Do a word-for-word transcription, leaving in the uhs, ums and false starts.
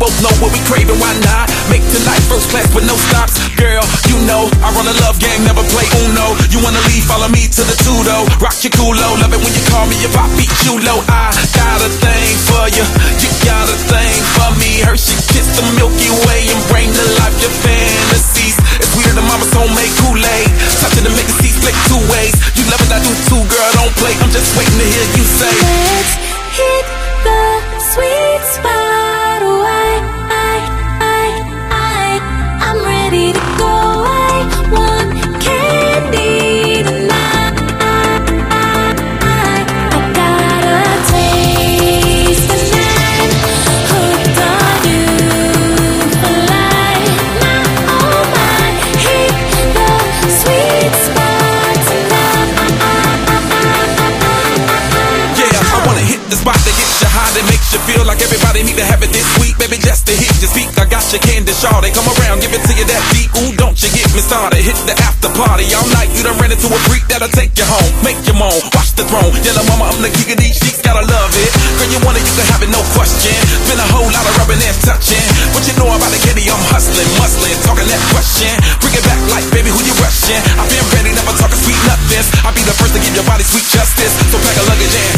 both know what we craving, why not? Make tonight first class with no stops. Girl, you know, I run a love game, never play Uno. You wanna leave, follow me to the Tudo. Rock your culo, love it when you call me your papi chulo. I got a thing for you, you got a thing for me. Hershey kiss the Milky Way and bring to life your fantasies. It's weird the mama's homemade Kool-Aid. Touch it and make it see split two ways. You love it, I do too, girl, don't play. I'm just waiting to hear you say, let's hit the sweet spot. Why, I, I, I, I'm ready to go. I want candy tonight. I, I, I got a taste tonight. Hooked on you for life. My, oh my, hit the sweet spot tonight. yeah, I wanna hit the spot that gets you high, that makes you feel like everybody need to have it this week. Baby, just to hit your speak, I got your candy shawl. They come around, give it to you that deep. Ooh, don't you get me started. Hit the after party all night. You done ran into a freak that'll take you home, make you moan, watch the throne. Yellow mama, I'm the king of these sheets, gotta love it. Girl, you want it, you can have it, no question. Been a whole lot of rubbing and touching. What you know about the candy? I'm hustling, muscling, talking that question. Bring it back like, baby, who you rushing? I've been ready, never talking sweet nothings. I'll be the first to give your body sweet justice. So pack a luggage and